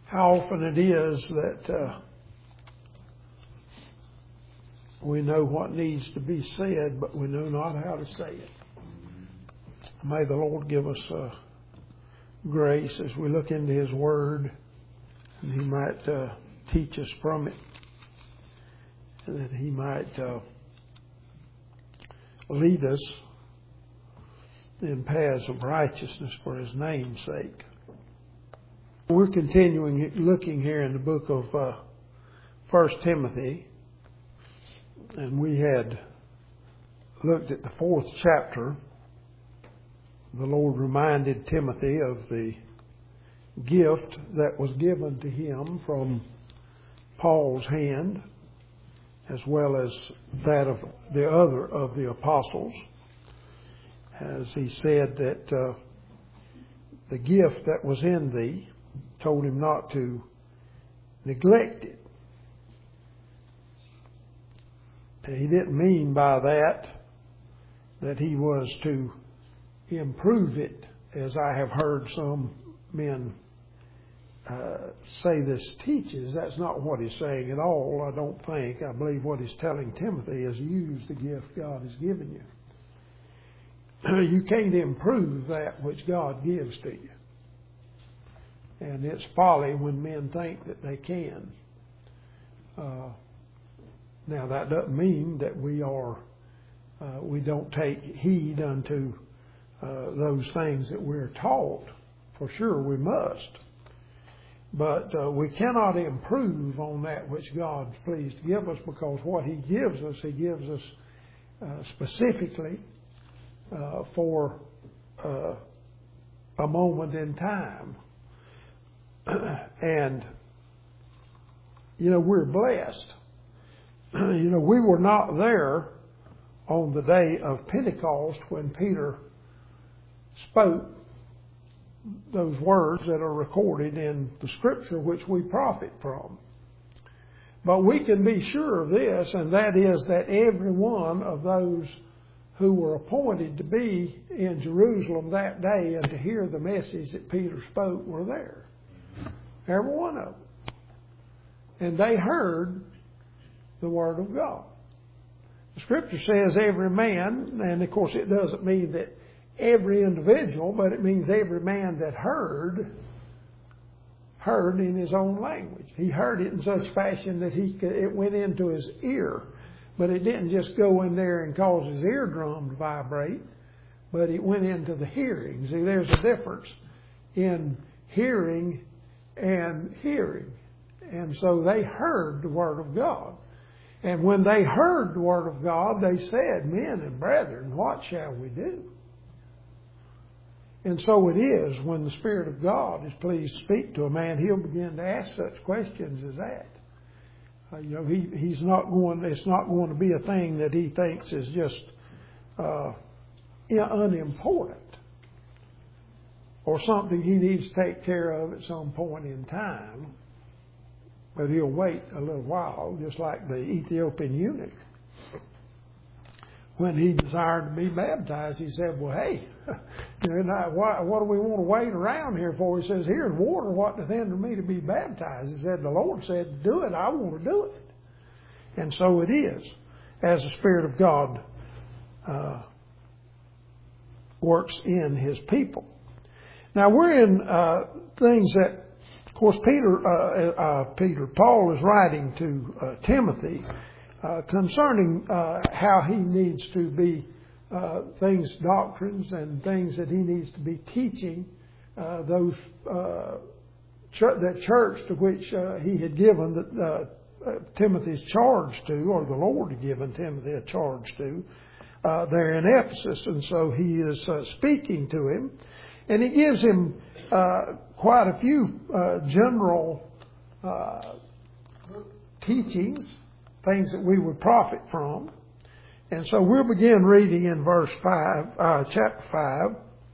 how often it is that we know what needs to be said, but we know not how to say it. May the Lord give us grace as we look into His Word, and He might teach us from it, and that He might lead us in paths of righteousness for His name's sake. We're continuing looking here in the book of 1 Timothy, and we had looked at the 4th chapter. The Lord reminded Timothy of the gift that was given to him from Paul's hand, as well as that of the other of the apostles, as he said that the gift that was in thee, told him not to neglect it. And he didn't mean by that he was to improve it, as I have heard some men say this teaches. That's not what he's saying at all, I don't think. I believe what he's telling Timothy is use the gift God has given you. You can't improve that which God gives to you. And it's folly when men think that they can. Now that doesn't mean that we don't take heed unto those things that we're taught. For sure we must. But we cannot improve on that which God's pleased to give us, because what He gives us specifically for a moment in time. And, we're blessed. We were not there on the day of Pentecost when Peter spoke those words that are recorded in the Scripture, which we profit from. But we can be sure of this, and that is that every one of those who were appointed to be in Jerusalem that day and to hear the message that Peter spoke were there. Every one of them. And they heard the Word of God. The Scripture says every man, and of course it doesn't mean that every individual, but it means every man that heard in his own language. He heard it in such fashion that it went into his ear. But it didn't just go in there and cause his eardrum to vibrate, but it went into the hearing. See, there's a difference in hearing and hearing. And so they heard the Word of God. And when they heard the Word of God, they said, men and brethren, what shall we do? And so it is when the Spirit of God is pleased to speak to a man, He'll begin to ask such questions as that. It's not going to be a thing that he thinks is just unimportant or something he needs to take care of at some point in time. But he'll wait a little while, just like the Ethiopian eunuch. When he desired to be baptized, he said, well, hey, what do we want to wait around here for? He says, here's water, what doth hinder me to be baptized? He said, the Lord said, do it, I want to do it. And so it is, as the Spirit of God works in His people. Now we're in things that, of course, Paul is writing to Timothy concerning how he needs to be doctrines and things that he needs to be teaching that church to which he had given Timothy's charge to, or the Lord had given Timothy a charge to, there in Ephesus. And so he is speaking to him, and he gives him quite a few general teachings, things that we would profit from. And so we'll begin reading in chapter 5.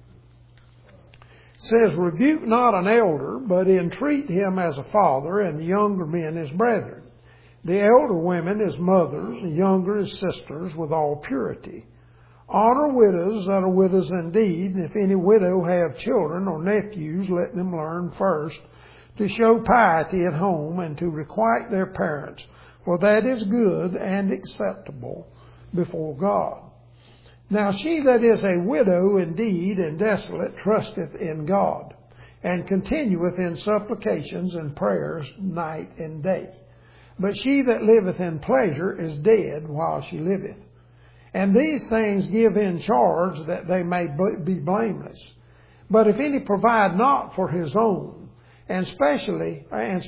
It says, rebuke not an elder, but entreat him as a father, and the younger men as brethren. The elder women as mothers, and younger as sisters, with all purity. Honor widows that are widows indeed, and if any widow have children or nephews, let them learn first to show piety at home, and to requite their parents, for that is good and acceptable before God. Now she that is a widow indeed and desolate trusteth in God, and continueth in supplications and prayers night and day. But she that liveth in pleasure is dead while she liveth. And these things give in charge that they may be blameless. But if any provide not for his own, and specifically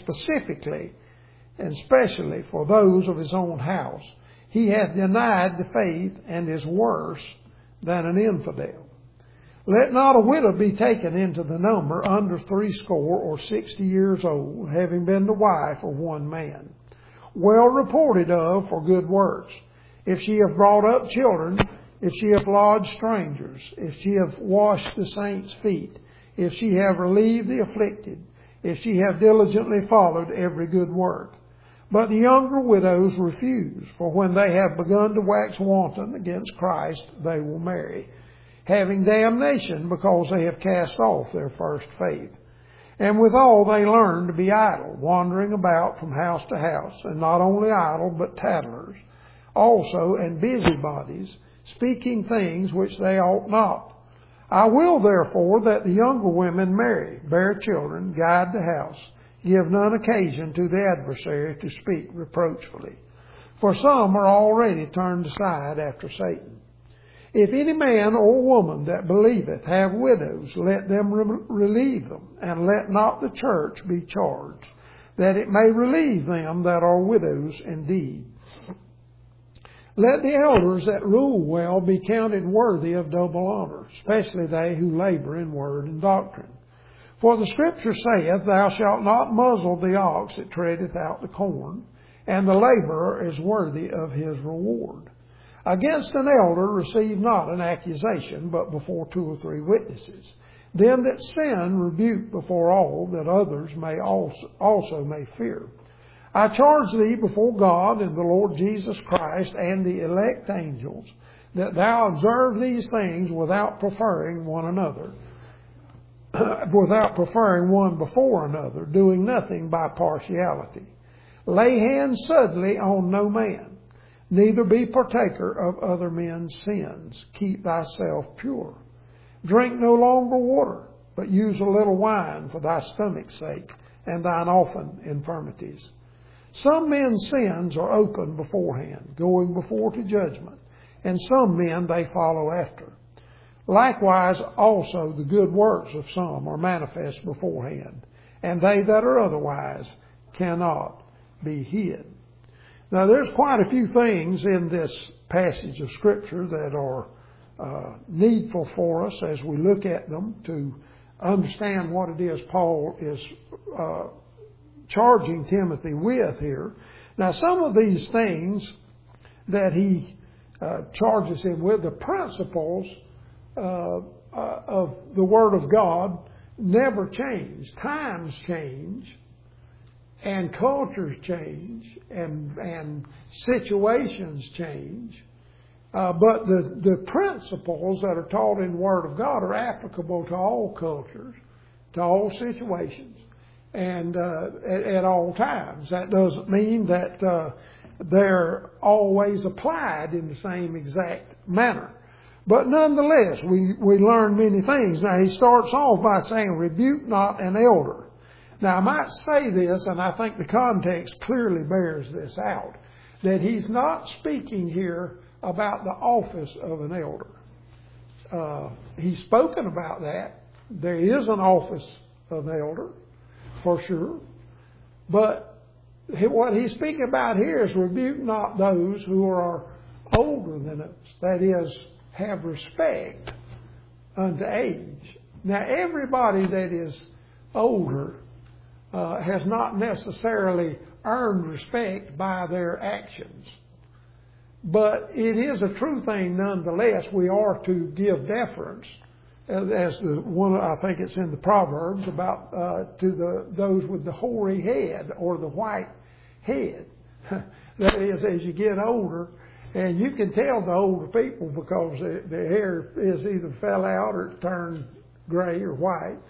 for those of his own house, he hath denied the faith and is worse than an infidel. Let not a widow be taken into the number under 60 or 60 years old, having been the wife of one man, well reported of for good works. If she have brought up children, if she have lodged strangers, if she have washed the saints' feet, if she have relieved the afflicted, if she have diligently followed every good work. But the younger widows refuse, for when they have begun to wax wanton against Christ, they will marry, having damnation because they have cast off their first faith. And withal they learn to be idle, wandering about from house to house, and not only idle, but tattlers also, and busybodies, speaking things which they ought not. I will therefore that the younger women marry, bear children, guide the house, give none occasion to the adversary to speak reproachfully. For some are already turned aside after Satan. If any man or woman that believeth have widows, let them relieve them, and let not the church be charged, that it may relieve them that are widows indeed. Let the elders that rule well be counted worthy of double honor, especially they who labor in word and doctrine. For the Scripture saith, Thou shalt not muzzle the ox that treadeth out the corn, and the laborer is worthy of his reward. Against an elder receive not an accusation, but before 2 or 3 witnesses. Them that sin rebuke before all, that others may also may fear. I charge thee before God and the Lord Jesus Christ and the elect angels, that thou observe these things without preferring one another, without preferring one before another, doing nothing by partiality. Lay hands suddenly on no man, neither be partaker of other men's sins. Keep thyself pure. Drink no longer water, but use a little wine for thy stomach's sake and thine often infirmities. Some men's sins are open beforehand, going before to judgment, and some men they follow after. Likewise also the good works of some are manifest beforehand, and they that are otherwise cannot be hid. Now there's quite a few things in this passage of Scripture that are needful for us as we look at them to understand what it is Paul is charging Timothy with here. Now some of these things that he charges him with, the principles of the Word of God, never change. Times change, and cultures change, and situations change. But the principles that are taught in the Word of God are applicable to all cultures, to all situations, and at all times. That doesn't mean that they're always applied in the same exact manner. But nonetheless, we learn many things. Now, he starts off by saying, rebuke not an elder. Now, I might say this, and I think the context clearly bears this out, that he's not speaking here about the office of an elder. He's spoken about that. There is an office of an elder, for sure. But what he's speaking about here is rebuke not those who are older than us. That is, have respect unto age. Now, everybody that is older has not necessarily earned respect by their actions. But it is a true thing nonetheless. We are to give deference, as the one, I think it's in the Proverbs, about to those with the hoary head or the white head. That is, as you get older, and you can tell the older people because their hair is either fell out or turned gray or white.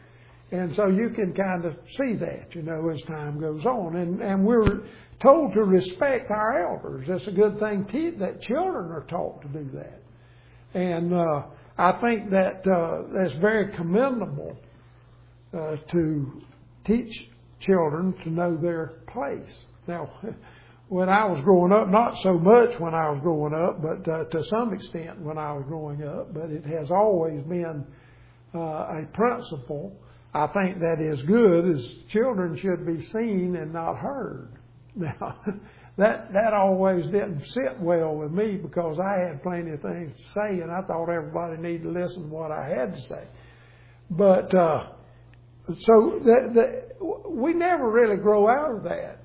And so you can kind of see that, as time goes on. And we're told to respect our elders. That's a good thing that children are taught to do that. And I think that that's very commendable to teach children to know their place. Now, when I was growing up, not so much when I was growing up, but to some extent when I was growing up, but it has always been a principle, I think, that is good, is children should be seen and not heard. Now, that always didn't sit well with me because I had plenty of things to say and I thought everybody needed to listen to what I had to say. But so we never really grow out of that.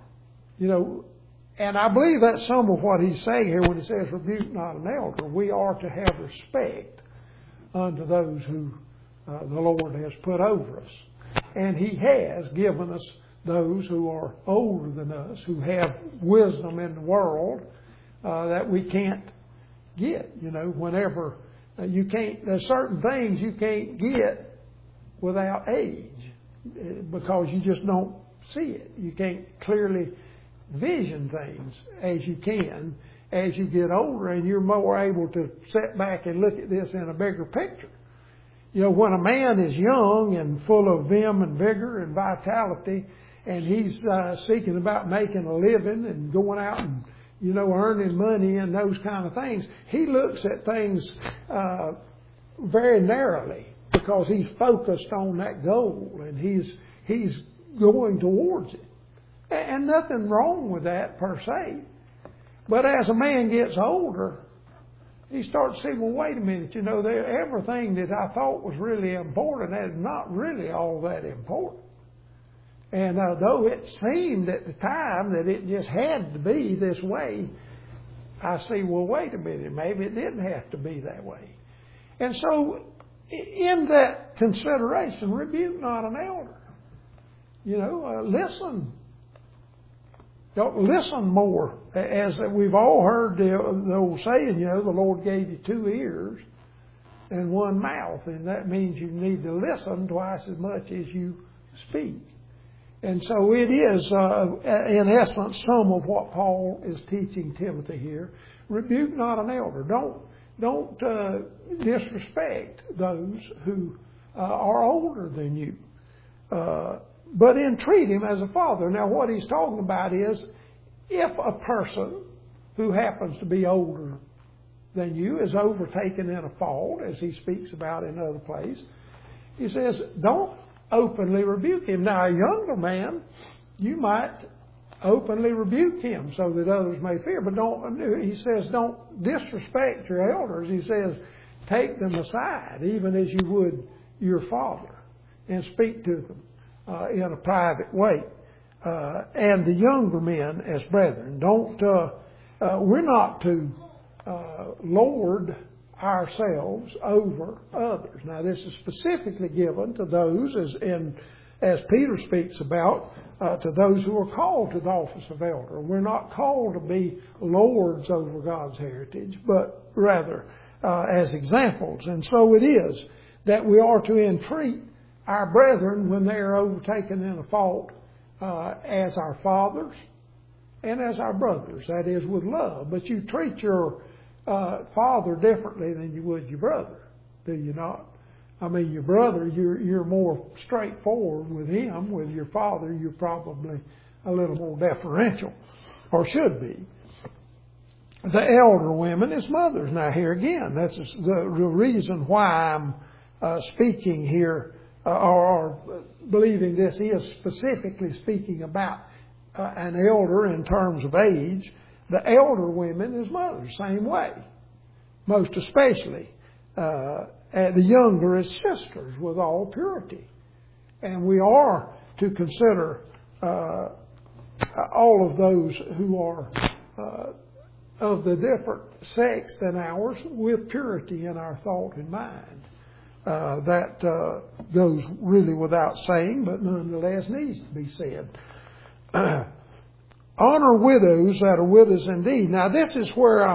And I believe that's some of what he's saying here when he says, rebuke not an elder. We are to have respect unto those who the Lord has put over us. And he has given us those who are older than us, who have wisdom in the world that we can't get. Whenever you can't, there's certain things you can't get without age because you just don't see it. You can't clearly vision things as you can as you get older, and you're more able to sit back and look at this in a bigger picture. When a man is young and full of vim and vigor and vitality, and he's seeking about making a living and going out and, earning money and those kind of things, he looks at things very narrowly because he's focused on that goal and he's going towards it. And nothing wrong with that per se. But as a man gets older, he starts to see, well, wait a minute, everything that I thought was really important is not really all that important. And though it seemed at the time that it just had to be this way, I see, well, wait a minute, maybe it didn't have to be that way. And so in that consideration, rebuke not an elder. Listen. Don't listen more. As we've all heard the old saying, the Lord gave you 2 ears and 1 mouth. And that means you need to listen twice as much as you speak. And so it is, in essence, some of what Paul is teaching Timothy here. Rebuke not an elder. Don't disrespect those who are older than you. But entreat him as a father. Now, what he's talking about is if a person who happens to be older than you is overtaken in a fault, as he speaks about in another place, he says, don't openly rebuke him. Now, a younger man, you might openly rebuke him so that others may fear. But he says, don't disrespect your elders. He says, take them aside, even as you would your father, and speak to them in a private way. And the younger men as brethren. We're not to lord ourselves over others. Now, this is specifically given to those, as Peter speaks about, to those who are called to the office of elder. We're not called to be lords over God's heritage, but rather as examples. And so it is that we are to entreat our brethren when they are overtaken in a fault as our fathers and as our brothers. That is, with love. But you treat your father differently than you would your brother, do you not? I mean, your brother, you're more straightforward with him. With your father, you're probably a little more deferential, or should be. The elder women is mothers. Now, here again, that's the reason why I'm speaking here, or believing this is specifically speaking about an elder in terms of age. The elder women is mothers, same way, most especially. The younger is sisters with all purity. And we are to consider all of those who are of the different sex than ours with purity in our thought and mind. That goes really without saying, but nonetheless needs to be said. Honor widows that are widows indeed. Now, this is where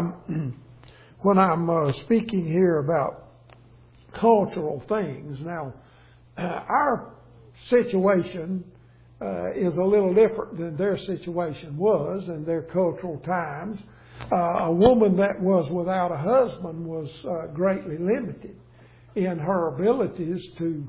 when I'm speaking here about cultural things. Now, our situation is a little different than their situation was in their cultural times. A woman that was without a husband was greatly limited in her abilities to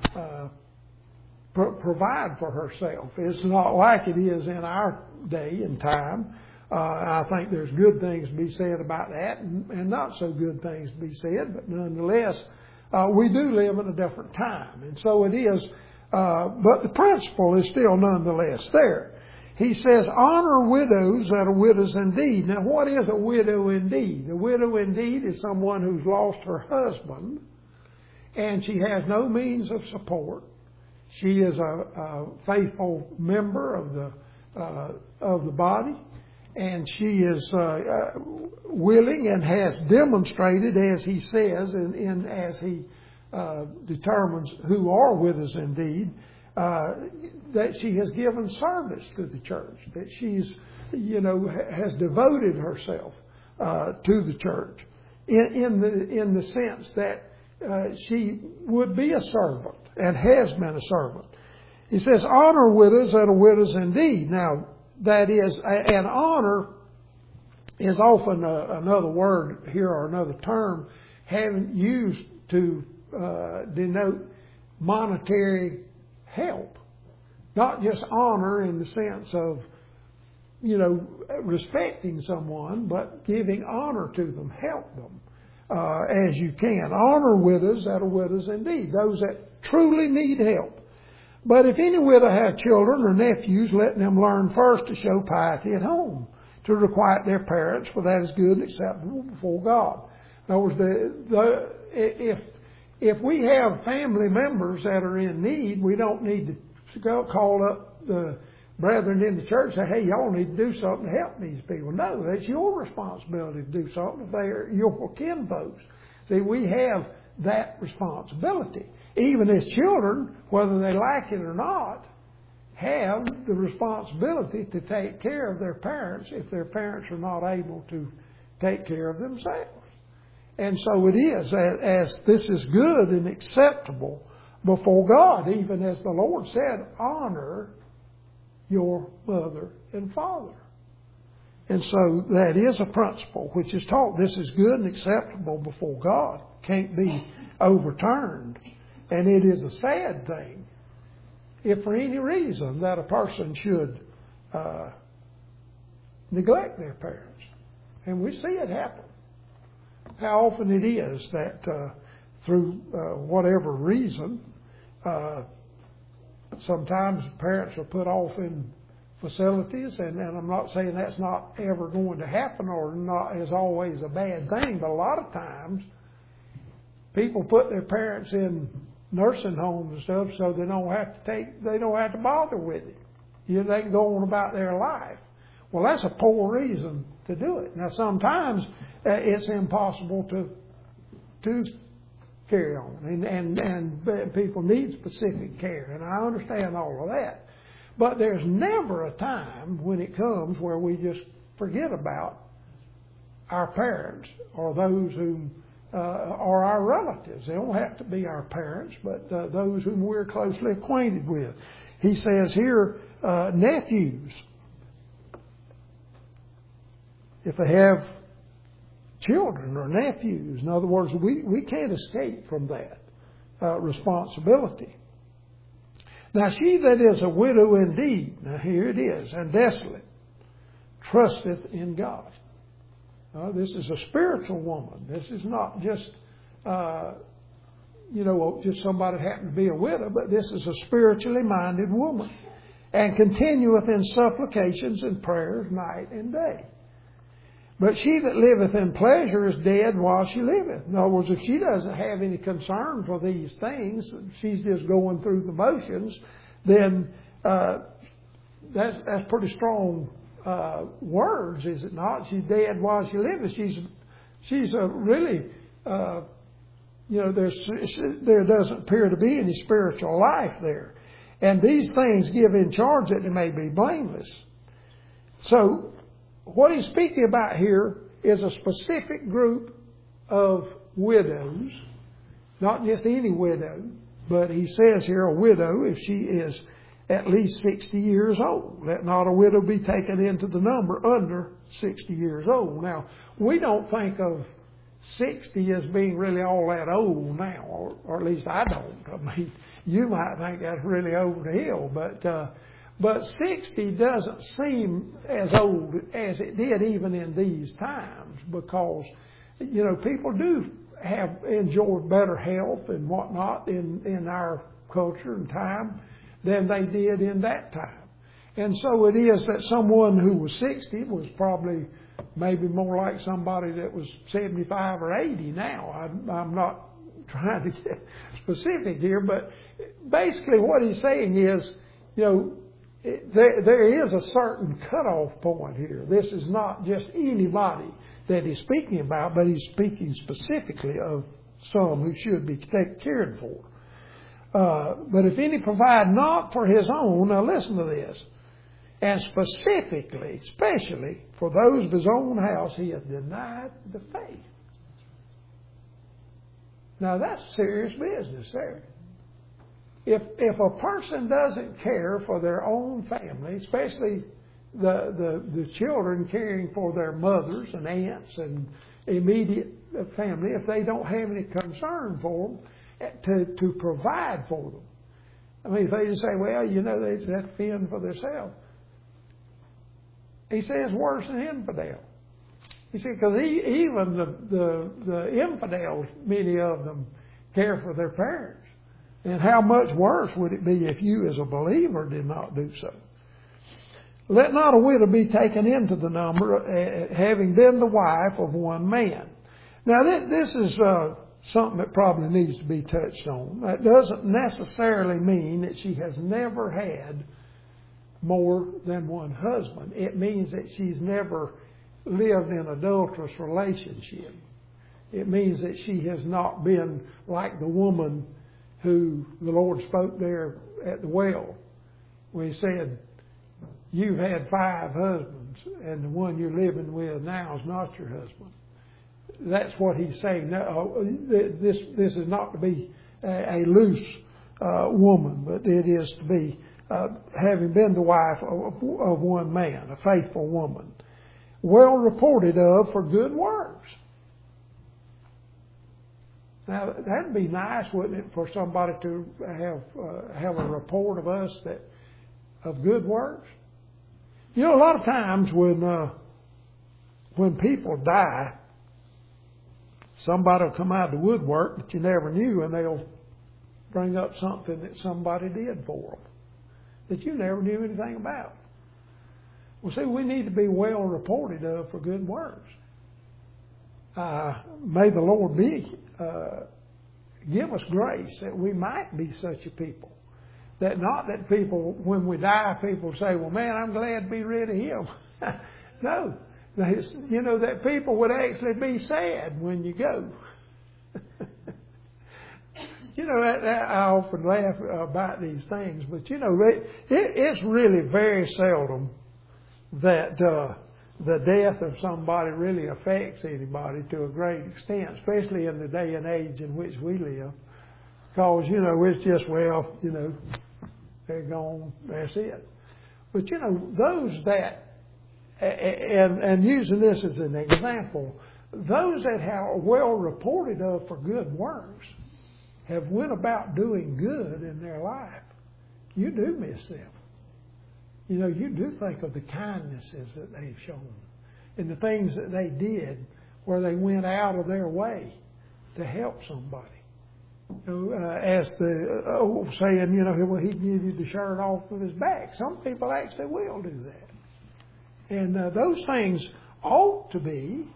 provide for herself. It's not like it is in our day and time. I think there's good things to be said about that and not so good things to be said, but nonetheless, we do live in a different time. And so it is, but the principle is still nonetheless there. He says, honor widows that are widows indeed. Now, what is a widow indeed? A widow indeed is someone who's lost her husband and she has no means of support. She is a faithful member of the body, and she is willing and has demonstrated, as he says, as he determines who are widows indeed, that she has given service to the church, that she's, has devoted herself to the church in the sense that she would be a servant and has been a servant. He says, honor widows that are widows indeed. Now, that is, and honor is often another word here or another term used to denote monetary help. Not just honor in the sense of, respecting someone, but giving honor to them, help them as you can. Honor widows that are widows indeed, those that truly need help. But if any widow have children or nephews, let them learn first to show piety at home, to requite their parents, for that is good and acceptable before God. In other words, if we have family members that are in need, we don't need to go call up the brethren in the church and say, hey, y'all need to do something to help these people. No, that's your responsibility to do something if they're your kinfolks. See, we have that responsibility. Even as children, whether they like it or not, have the responsibility to take care of their parents if their parents are not able to take care of themselves. And so it is, as this is good and acceptable before God, even as the Lord said, honor your mother and father. And so that is a principle which is taught. This is good and acceptable before God. Can't be overturned. And it is a sad thing if for any reason that a person should neglect their parents. And we see it happen. How often it is that through whatever reason, sometimes parents are put off in facilities, and I'm not saying that's not ever going to happen or not is always a bad thing, but a lot of times people put their parents in nursing homes and stuff so they don't have to bother with it. They can go on about their life. Well, that's a poor reason to do it. Now, sometimes it's impossible to carry on, and people need specific care, and I understand all of that. But there's never a time when it comes where we just forget about our parents or those who are our relatives. They don't have to be our parents, but those whom we're closely acquainted with. He says here, nephews. If they have children or nephews, in other words, we can't escape from that responsibility. Now, she that is a widow indeed, now here it is, and desolate, trusteth in God. This is a spiritual woman. This is not just, just somebody that happened to be a widow, but this is a spiritually minded woman. And continueth in supplications and prayers night and day. But she that liveth in pleasure is dead while she liveth. In other words, if she doesn't have any concern for these things, she's just going through the motions, then that's pretty strong words, is it not? She's dead while she liveth. She's really, there doesn't appear to be any spiritual life there. And these things give in charge that they may be blameless. So, what he's speaking about here is a specific group of widows, not just any widow, But he says here, a widow, if she is at least 60 years old. Let not a widow be taken into the number under 60 years old. Now, we don't think of 60 as being really all that old now, or at least I don't. I mean, you might think that's really over the hill, but 60 doesn't seem as old as it did even in these times, because, people do enjoy better health and whatnot in our culture and time than they did in that time. And so it is that someone who was 60 was probably maybe more like somebody that was 75 or 80 now. I'm not trying to get specific here, but basically what he's saying is, there is a certain cutoff point here. This is not just anybody that he's speaking about, but he's speaking specifically of some who should be cared for. But if any provide not for his own, now listen to this, and especially for those of his own house, he hath denied the faith. Now that's serious business there. If a person doesn't care for their own family, especially the children caring for their mothers and aunts and immediate family, if they don't have any concern for them, to provide for them. I mean, if they just say, well, they just have to fend for themselves. He says worse than infidel. He said, because even the infidels, many of them care for their parents. And how much worse would it be if you as a believer did not do so? Let not a widow be taken into the number, having been the wife of one man. Now this is something that probably needs to be touched on. That doesn't necessarily mean that she has never had more than one husband. It means that she's never lived in an adulterous relationship. It means that she has not been like the woman who the Lord spoke there at the well, when he said, you've had 5 husbands, and the one you're living with now is not your husband. That's what he's saying. This is not to be a loose woman, but it is to be having been the wife of one man, a faithful woman, well reported of for good works. Now that'd be nice, wouldn't it, for somebody to have a report of us of good works? A lot of times when people die, somebody will come out of the woodwork that you never knew, and they'll bring up something that somebody did for them that you never knew anything about. Well, see, we need to be well reported of for good works. May the Lord give us grace that we might be such a people. That not that people, when we die, people say, well, man, I'm glad to be rid of him. No. That people would actually be sad when you go. I often laugh about these things, but it's really very seldom that the death of somebody really affects anybody to a great extent, especially in the day and age in which we live. Because, it's just, they're gone, that's it. But, those that, and using this as an example, those that are well reported of for good works have went about doing good in their life. You do miss them. You do think of the kindnesses that they've shown and the things that they did where they went out of their way to help somebody. As the old saying, he'd give you the shirt off of his back. Some people actually will do that. And those things ought to be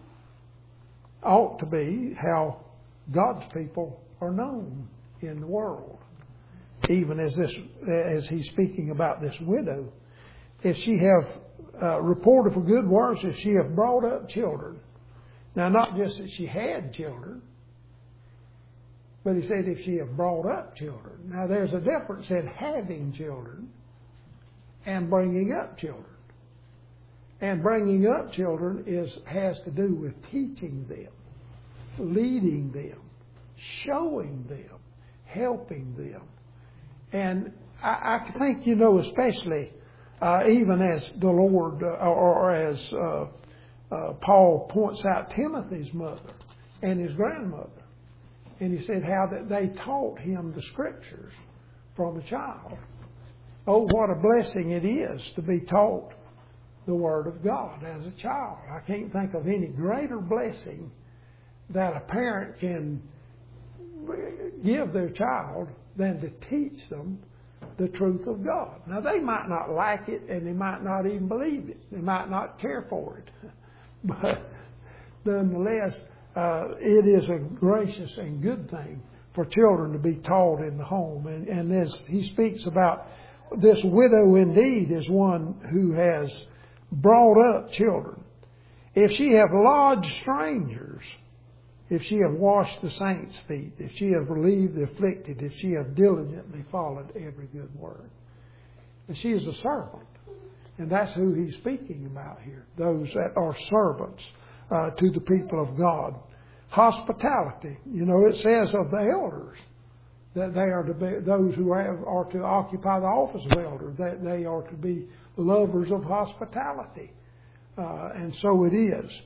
how God's people are known in the world. Even as he's speaking about this widow. If she have reported for good works, if she have brought up children. Now, not just that she had children, but he said if she have brought up children. Now, there's a difference in having children and bringing up children. And bringing up children has to do with teaching them, leading them, showing them, helping them. And I think, especially even as the Lord, or as Paul points out Timothy's mother and his grandmother. And he said how that they taught him the Scriptures from a child. Oh, what a blessing it is to be taught the Word of God as a child. I can't think of any greater blessing that a parent can give their child than to teach them the truth of God. Now, they might not like it, and they might not even believe it. They might not care for it. But nonetheless, it is a gracious and good thing for children to be taught in the home. And as he speaks about, this widow indeed is one who has brought up children. If she have lodged strangers, if she have washed the saints' feet, if she have relieved the afflicted, if she have diligently followed every good word. And she is a servant. And that's who he's speaking about here. Are servants to the people of God. Hospitality. It says of the elders that they are to be, those who are to occupy the office of elder, that they are to be lovers of hospitality. And so it is.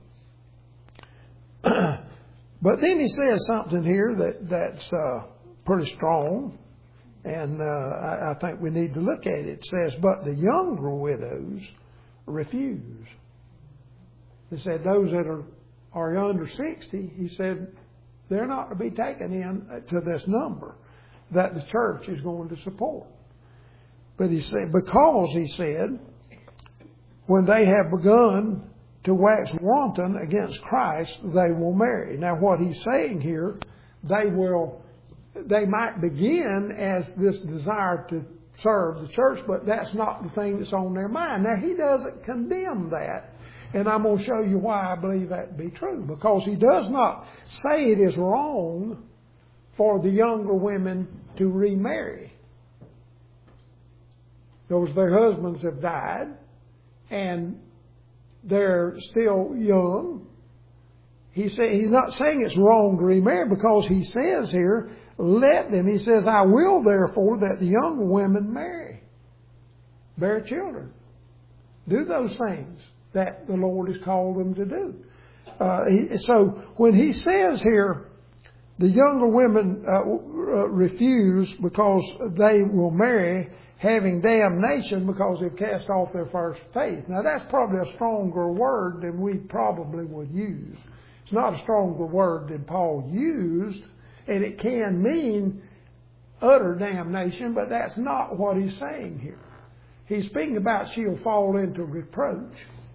But then he says something here that's pretty strong, and I think we need to look at it. It says, but the younger widows refuse. He said those that are under 60, he said, they're not to be taken in to this number that the church is going to support. But he said, because he said, when they have begun to wax wanton against Christ, they will marry. Now, what he's saying here, they might begin as this desire to serve the church, but that's not the thing that's on their mind. Now, he doesn't condemn that, and I'm going to show you why I believe that to be true. Because he does not say it is wrong for the younger women to remarry. Those their husbands have died, and they're still young. He's not saying it's wrong to remarry, because he says here, let them. He says, I will therefore that the younger women marry, bear children, do those things that the Lord has called them to do. So when he says here, the younger women refuse because they will marry, having damnation because they've cast off their first faith. Now that's probably a stronger word than we probably would use. It's not a stronger word than Paul used, and it can mean utter damnation, but that's not what he's saying here. He's speaking about she'll fall into reproach.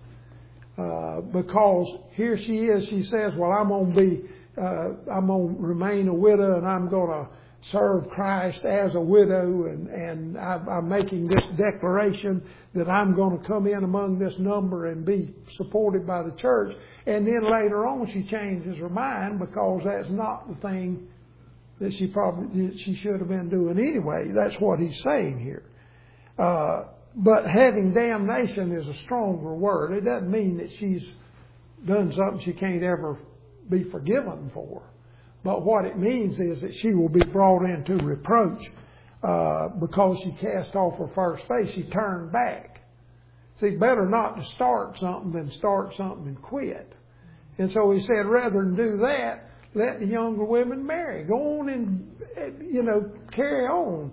Because here she is, she says, well, I'm going to remain a widow, and I'm going to serve Christ as a widow, and I'm making this declaration that I'm going to come in among this number and be supported by the church. And then later on she changes her mind, because that's not the thing that she should have been doing anyway. That's what he's saying here. But having damnation is a stronger word. It doesn't mean that she's done something she can't ever be forgiven for. But what it means is that she will be brought into reproach because she cast off her first faith. She turned back. See, better not to start something than start something and quit. And so he said, rather than do that, let the younger women marry. Go on and, carry on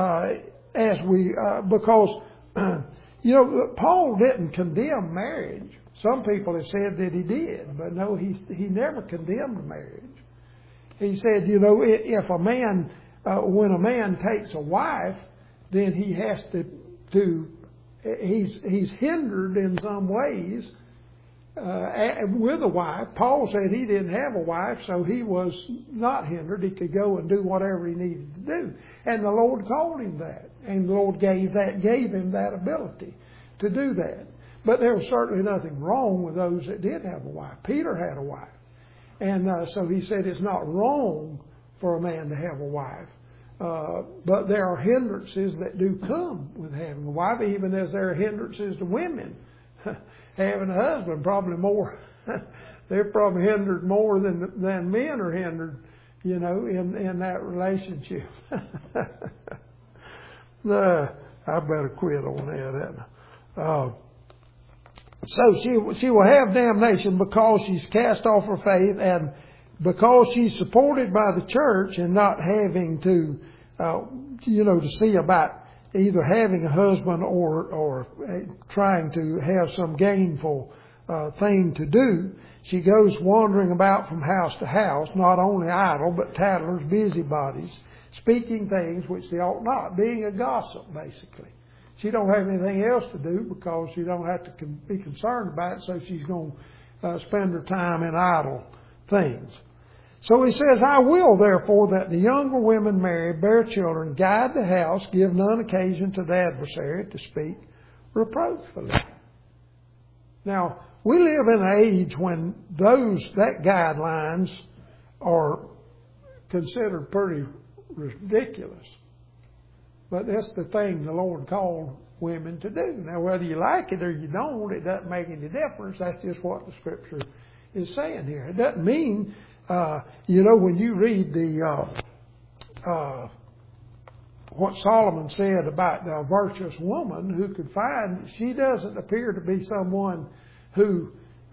because, Paul didn't condemn marriage. Some people have said that he did, but no, he never condemned marriage. He said, if a man, when a man takes a wife, then he has he's hindered in some ways with a wife. Paul said he didn't have a wife, so he was not hindered. He could go and do whatever he needed to do. And the Lord called him that. And the Lord gave him that ability to do that. But there was certainly nothing wrong with those that did have a wife. Peter had a wife. And so he said it's not wrong for a man to have a wife. But there are hindrances that do come with having a wife, even as there are hindrances to women having a husband. Probably more. They're probably hindered more than men are hindered in that relationship. I better quit on that. So she will have damnation because she's cast off her faith, and because she's supported by the church and not having to, to see about either having a husband or trying to have some gainful thing to do. She goes wandering about from house to house, not only idle, but tattlers, busybodies, speaking things which they ought not, being a gossip, basically. She don't have anything else to do because she don't have to be concerned about it, so she's going to spend her time in idle things. So he says, I will, therefore, that the younger women marry, bear children, guide the house, give none occasion to the adversary to speak reproachfully. Now, we live in an age when that guidelines are considered pretty ridiculous. But that's the thing the Lord called women to do. Now, whether you like it or you don't, it doesn't make any difference. That's just what the Scripture is saying here. It doesn't mean, when you read what Solomon said about the virtuous woman who could find, she doesn't appear to be someone who,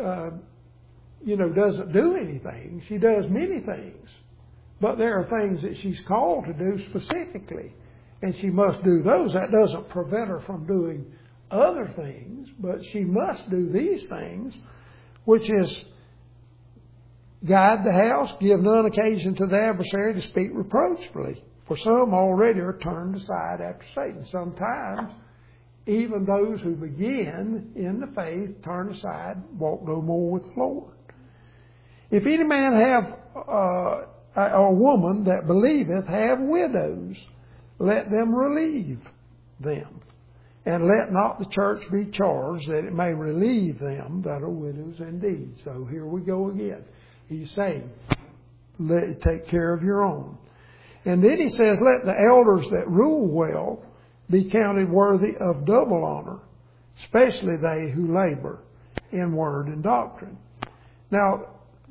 doesn't do anything. She does many things. But there are things that she's called to do specifically. And she must do those. That doesn't prevent her from doing other things. But she must do these things, which is guide the house, give none occasion to the adversary to speak reproachfully. For some already are turned aside after Satan. Sometimes even those who begin in the faith turn aside, walk no more with the Lord. If any man have a woman that believeth have widows, let them relieve them. And let not the church be charged, that it may relieve them that are widows indeed. So here we go again. He's saying, take care of your own. And then he says, let the elders that rule well be counted worthy of double honor, especially they who labor in word and doctrine. Now,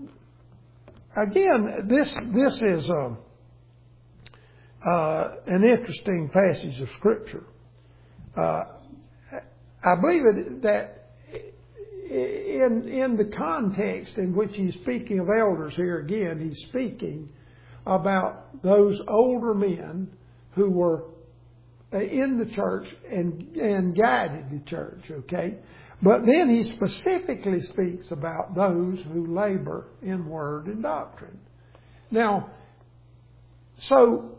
again, this is an interesting passage of Scripture. I believe that in the context in which he's speaking of elders here again, he's speaking about those older men who were in the church and guided the church, okay? But then he specifically speaks about those who labor in word and doctrine. Now, so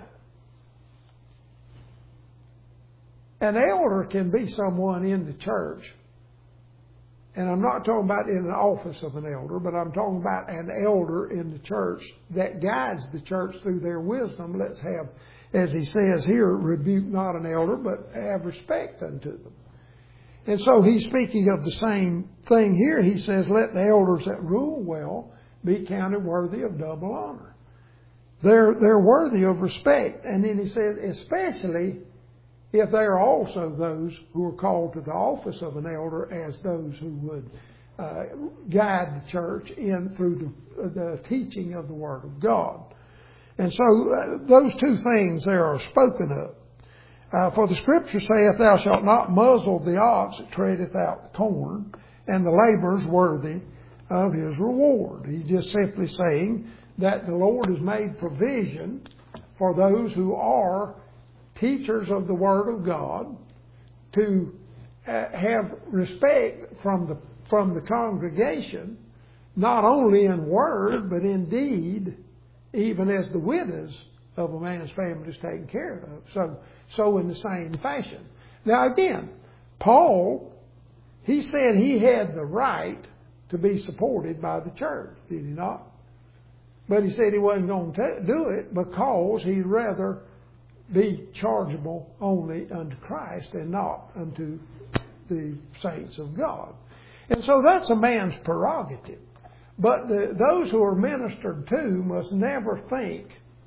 an elder can be someone in the church, and I'm not talking about in the office of an elder, but I'm talking about an elder in the church that guides the church through their wisdom. Let's have, as he says here, rebuke not an elder, but have respect unto them. And so he's speaking of the same thing here. He says, let the elders that rule well be counted worthy of double honor. They're worthy of respect. And then he says, especially if they are also those who are called to the office of an elder as those who would guide the church in through the teaching of the Word of God. And so those two things there are spoken of. For the Scripture saith, thou shalt not muzzle the ox that treadeth out the corn, and the labourers worthy of his reward. He's just simply saying that the Lord has made provision for those who are teachers of the Word of God to have respect from the congregation, not only in word, but in deed, even as the widows of a man's family is taken care of. So in the same fashion. Now again, Paul, he said he had the right to be supported by the church, did he not? But he said he wasn't going to do it because he'd rather be chargeable only unto Christ and not unto the saints of God. And so that's a man's prerogative. But those who are ministered to must never think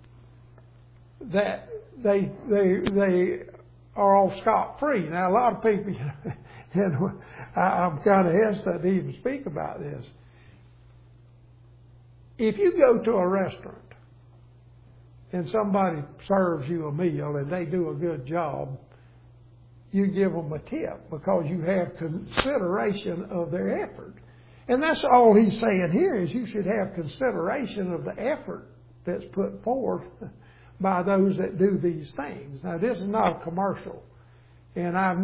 that they are all scot-free. Now, a lot of people, I'm kind of hesitant to even speak about this. If you go to a restaurant and somebody serves you a meal and they do a good job, you give them a tip because you have consideration of their effort. And that's all he's saying here is you should have consideration of the effort that's put forth by those that do these things. Now, this is not a commercial, and I've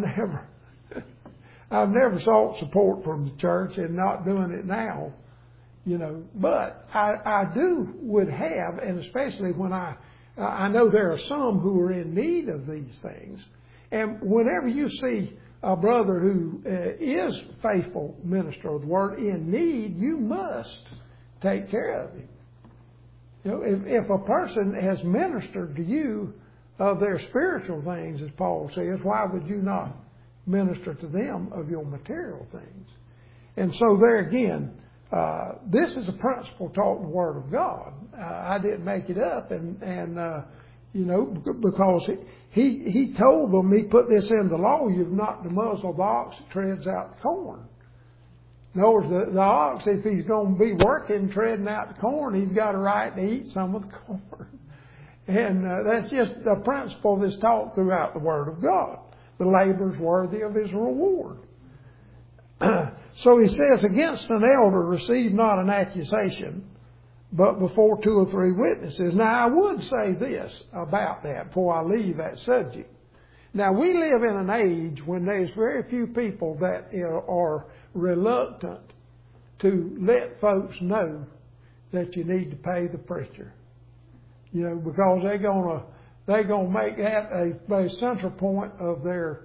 never sought support from the church and not doing it now, but I would have, and especially when I know there are some who are in need of these things. And whenever you see a brother who is faithful minister of the word in need, you must take care of him. If a person has ministered to you of their spiritual things, as Paul says, why would you not minister to them of your material things? And so there again, this is a principle taught in the Word of God. I didn't make it up, and because he told them, he put this in the law, you've not to muzzle the ox that treads out the corn. In other words, the ox, if he's going to be working, treading out the corn, he's got a right to eat some of the corn. And that's just a principle that's taught throughout the Word of God. The labor's worthy of his reward. So he says, against an elder receive not an accusation, but before 2 or 3 witnesses. Now, I would say this about that before I leave that subject. Now, we live in an age when there's very few people that are reluctant to let folks know that you need to pay the preacher. Because they're gonna make that a central point of their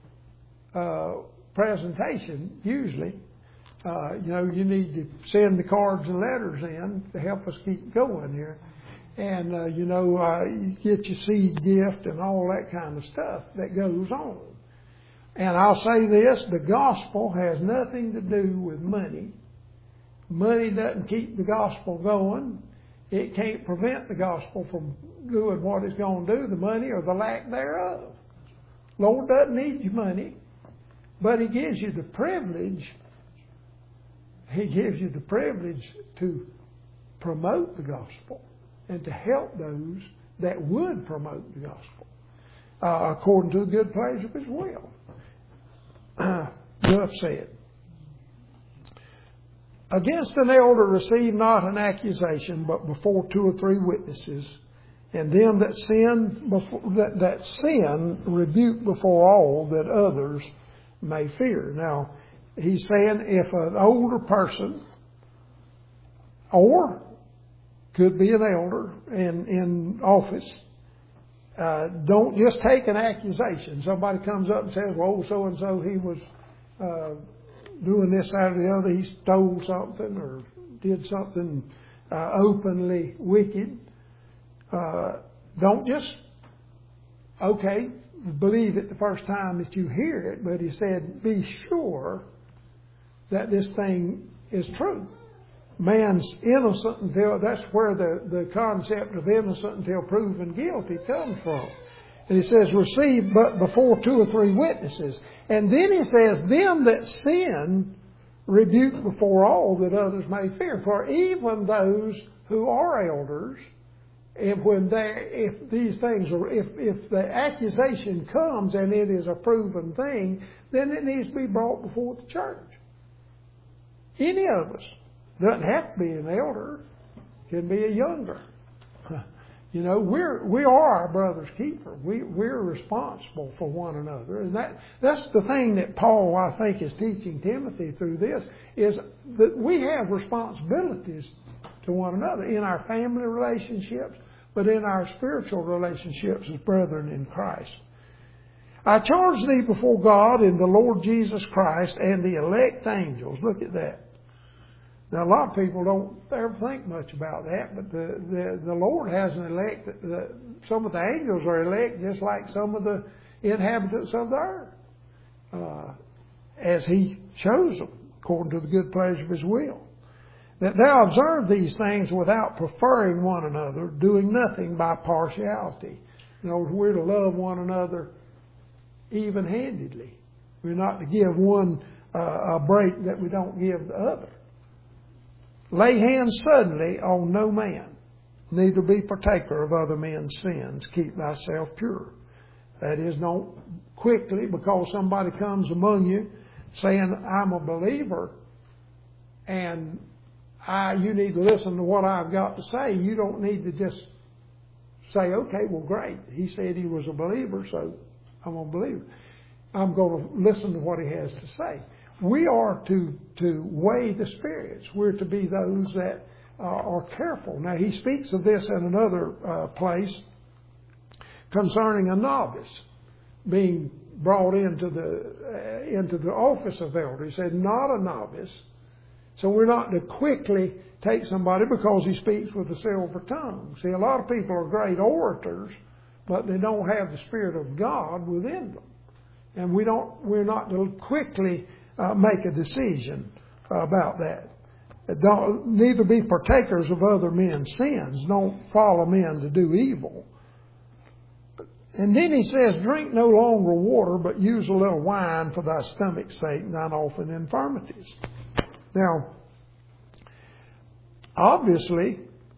presentation, usually. You need to send the cards and letters in to help us keep going here. And, you get your seed gift and all that kind of stuff that goes on. And I'll say this, the gospel has nothing to do with money. Money doesn't keep the gospel going. It can't prevent the gospel from doing what it's going to do, the money or the lack thereof. Lord doesn't need your money, but He gives you the privilege. He gives you the privilege to promote the gospel and to help those that would promote the gospel according to the good pleasure of His will. Thus said, against an elder receive not an accusation, but before 2 or 3 witnesses, and them that sin rebuke before all, that others may fear. Now, he's saying if an older person, or could be an elder in office, don't just take an accusation. Somebody comes up and says, well, so-and-so, he was doing this, that, or the other. He stole something or did something openly wicked. Don't just, believe it the first time that you hear it. But he said, be sure that this thing is true. Man's innocent until, that's where the concept of innocent until proven guilty comes from. And he says, receive but before 2 or 3 witnesses. And then he says, them that sin rebuke before all, that others may fear. For even those who are elders, if these things are, if the accusation comes and it is a proven thing, then it needs to be brought before the church. Any of us. Doesn't have to be an elder. Can be a younger. We are our brother's keeper. We're responsible for one another. And that's the thing that Paul, I think, is teaching Timothy through this, is that we have responsibilities to one another in our family relationships, but in our spiritual relationships as brethren in Christ. I charge thee before God and the Lord Jesus Christ and the elect angels. Look at that. Now, a lot of people don't ever think much about that, but the Lord has an elect. Some of the angels are elect just like some of the inhabitants of the earth, as He chose them, according to the good pleasure of His will. That thou observe these things without preferring one another, doing nothing by partiality. In other words, we're to love one another even-handedly. We're not to give one a break that we don't give the other. Lay hands suddenly on no man, neither be partaker of other men's sins. Keep thyself pure. That is, don't quickly, because somebody comes among you saying, I'm a believer, and you need to listen to what I've got to say. You don't need to just say, okay, well, great. He said he was a believer, so I'm a believer. I'm going to listen to what he has to say. We are to weigh the spirits. We're to be those that are careful. Now, he speaks of this in another place concerning a novice being brought into the office of elder. He said, not a novice. So we're not to quickly take somebody because he speaks with a silver tongue. See, a lot of people are great orators, but they don't have the Spirit of God within them. And we're not to quickly make a decision about that. Neither be partakers of other men's sins. Don't follow men to do evil. And then he says, drink no longer water, but use a little wine for thy stomach's sake and thine often infirmities. Now, obviously,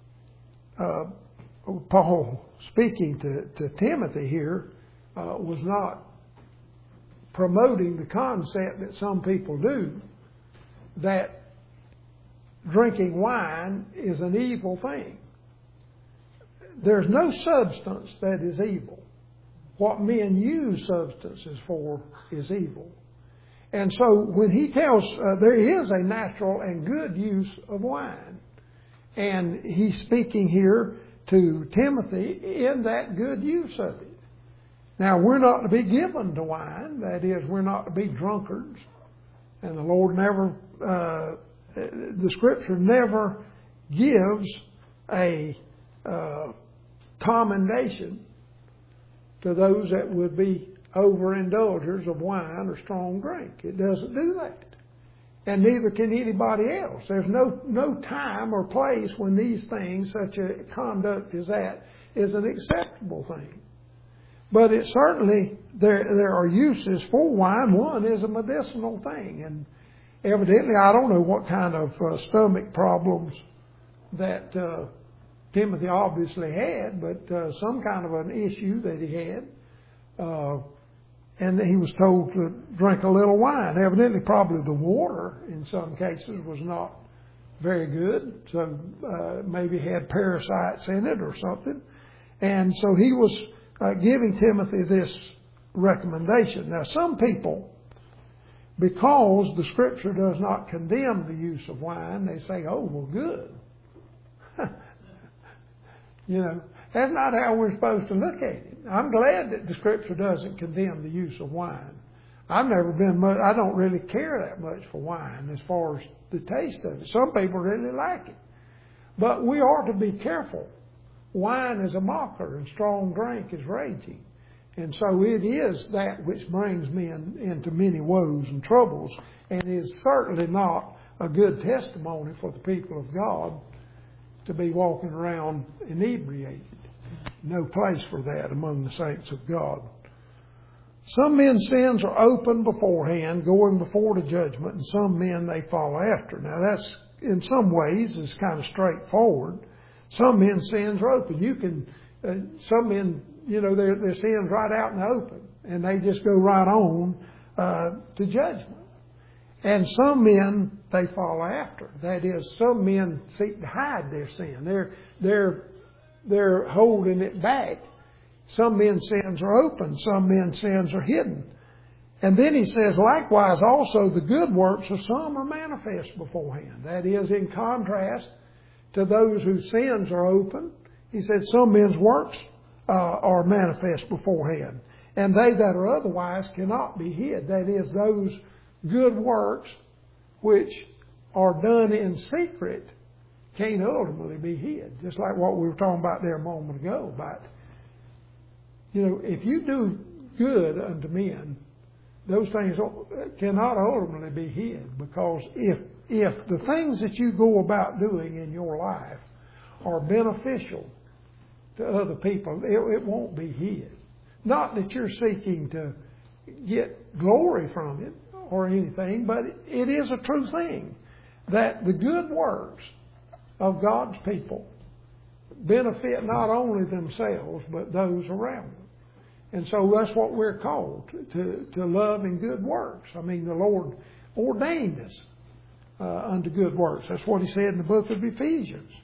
Paul, speaking to Timothy here, was not promoting the concept that some people do, that drinking wine is an evil thing. There's no substance that is evil. What men use substances for is evil. And so when he tells, there is a natural and good use of wine. And he's speaking here to Timothy in that good use of it. Now, we're not to be given to wine. That is, we're not to be drunkards. And the Lord never, the Scripture never gives a commendation to those that would be overindulgers of wine or strong drink. It doesn't do that. And neither can anybody else. There's no time or place when these things, such a conduct as that, is an acceptable thing. But it certainly, there are uses for wine. One is a medicinal thing. And evidently, I don't know what kind of stomach problems that Timothy obviously had, but some kind of an issue that he had. And he was told to drink a little wine. Evidently, probably the water in some cases was not very good. So maybe had parasites in it or something. And so he was giving Timothy this recommendation. Now, some people, because the Scripture does not condemn the use of wine, they say, oh, well, good. You know, that's not how we're supposed to look at it. I'm glad that the Scripture doesn't condemn the use of wine. I've never been much, I don't really care that much for wine as far as the taste of it. Some people really like it. But we are to be careful. Wine is a mocker and strong drink is raging. And so it is that which brings men into many woes and troubles, and is certainly not a good testimony for the people of God to be walking around inebriated. No place for that among the saints of God. Some men's sins are open beforehand, going before the judgment, and some men they follow after. Now that's, in some ways, is kind of straightforward. Some men's sins are open. You can, some men, you know, their sins right out in the open, and they just go right on to judgment. And some men they follow after. That is, some men seek to hide their sin. They're holding it back. Some men's sins are open. Some men's sins are hidden. And then he says, likewise also the good works of some are manifest beforehand. That is, in contrast to those whose sins are open, he said some men's works are manifest beforehand. And they that are otherwise cannot be hid. That is, those good works which are done in secret can't ultimately be hid. Just like what we were talking about there a moment ago about, you know, if you do good unto men, those things cannot ultimately be hid, because if the things that you go about doing in your life are beneficial to other people, it won't be hid. Not that you're seeking to get glory from it or anything, but it is a true thing that the good works of God's people, benefit not only themselves, but those around them. And so that's what we're called, to love and good works. I mean, the Lord ordained us unto good works. That's what He said in the book of Ephesians.